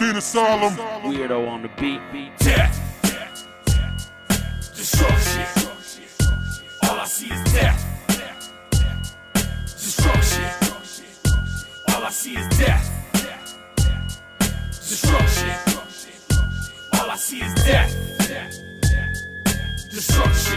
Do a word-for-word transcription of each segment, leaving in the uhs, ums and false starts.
Teen Asylum. Weirdo on the beat. Death. Destruction. All I see is death. Destruction. All I see is death. Destruction. All I see is death. Destruction.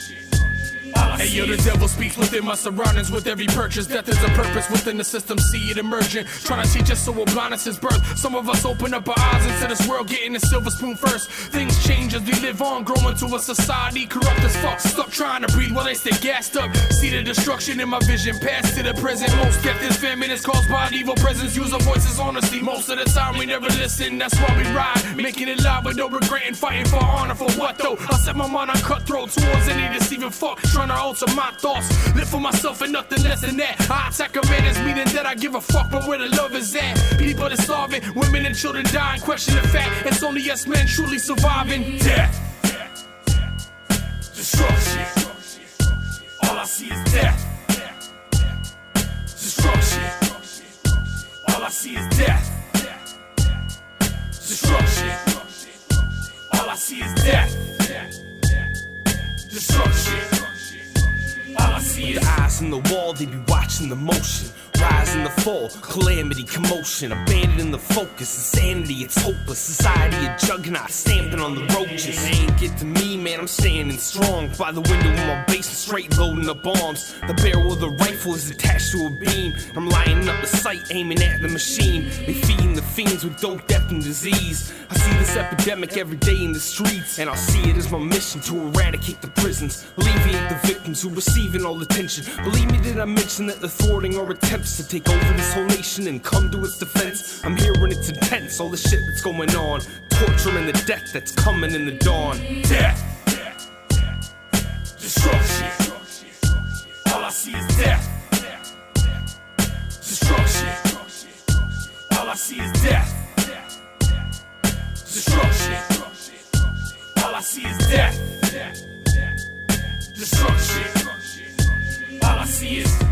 Hey yo, the devil speaks within my surroundings. With every purchase, death is a purpose within the system. See it emerging, trying to teach us so we're blind since birth. Some of us open up our eyes into this world, getting a silver spoon first. Things change as we live on, growing to a society corrupt as fuck. Stuck trying to breathe while they stay gassed up. See the destruction in my vision, past to the present. Most death is famine is caused by an evil presence. Use our voices honestly, most of the time we never listen. That's why we ride, making it live with no regret and fighting for honor. For what though? I set my mind on cutthroat towards any deceiving fuck, trying to alter my thoughts, live for myself and nothing less than that. I attack a man as meaning that I give a fuck, but where the love is at? People are starving, women and children dying. Question the fact, it's only us men truly surviving. Death. Destruction. All I see is death. Destruction. All I see is death. Destruction. All I see is death. Destruction. All I see is the eyes on the wall, they be watching the motion. Rise and the fall, calamity, commotion. Abandoning the focus, insanity, it's hopeless. Society a juggernaut, stamping on the roaches. They ain't get to me, man, I'm standing strong. By the window of my basement, straight loading the bombs. The barrel of the rifle is attached to a beam. I'm lining up the sight, aiming at the machine. They feeding the fiends with dope, death, and disease. I see this epidemic every day in the streets, and I'll see it as my mission to eradicate the prisons, alleviate the victims who receiving all attention. Believe me, did I mention that the thwarting or attempts to take over this whole nation and come to its defense? I'm here when it's intense, all the shit that's going on, torture and the death that's coming in the dawn. Death. Destruction. All I see is death. Destruction. All I see is death. Destruction. All I see is death. Destruction. All I see is